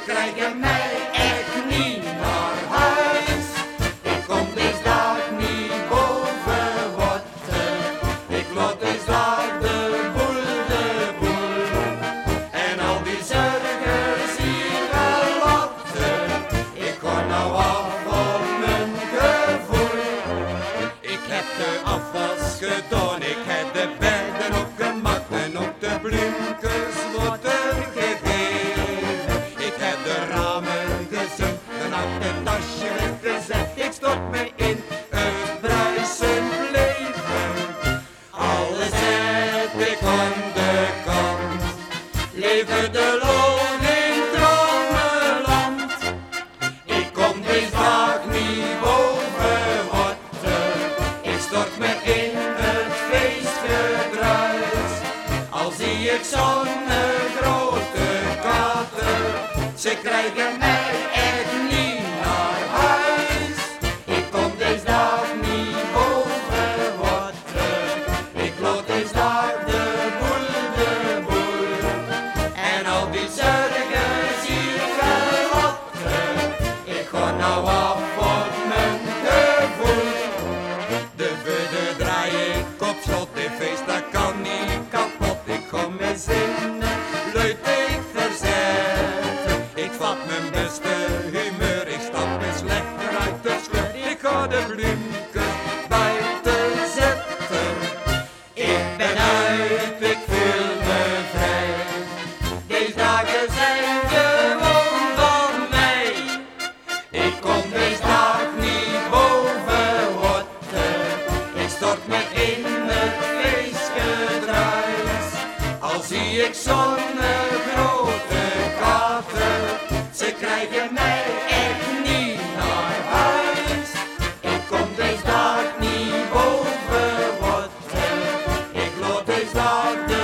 krijgen mij echt niet naar huis. Ik kom deze dag niet boven water. Ik laat deze dag de boel. En al die zorgers hier gelaten. Ik ga nou af op mijn gevoel. Ik heb de afwas gedaan, ik heb de bedden opgemaakt en ook de bloemkes water gegeven. Ik heb de ramen gezien, een aktentasje weggezet. Ik stort me in het bruisend leven. Alles zet ik aan de kant. Leven de loon in dromenland. Ik kom deze dag niet boven water. Ik stort me in het feestgedruis. Al zie ik zo'n grote kater. Ze krijgen mij echt niet naar huis. Ik kom deze dag niet boven water. Ik laat deze dag de boel. En al die zorgers hier gelaten. Ik ga nou af op mijn gevoel. De budde draai ik op slot, de feest dat kan niet kapot. Ik ga mijn zinnen, luid ik verzet. Ik vat mijn beste humeur, ik stap me slechter uit de sleur. Ik ga de bloemkes buiten zetten. Ik ben uit, ik voel me vrij. Deze dagen zijn gewoon van mij. Ik kom deze dag niet boven water. Ik stort me in het feestgedruis. Al zie ik zo'n grote kater. Ze krijgen mij echt niet naar huis. Ik kom deze dag niet boven water. Ik laat deze dag